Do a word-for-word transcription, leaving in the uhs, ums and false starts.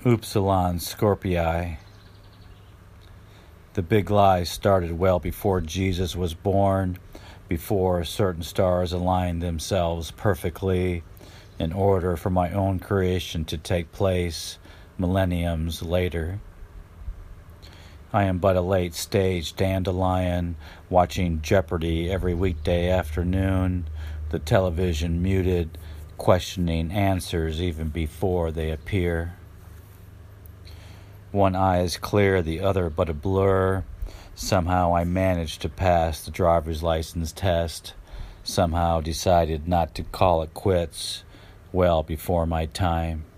Upsilon Scorpii. The big lie started well before Jesus was born, before certain stars aligned themselves perfectly in order for my own creation to take place millenniums later. I am but a late-stage dandelion watching Jeopardy every weekday afternoon, the television muted, questioning answers even before they appear. One eye is clear, the other but a blur. Somehow I managed to pass the driver's license test, somehow decided not to call it quits well before my time.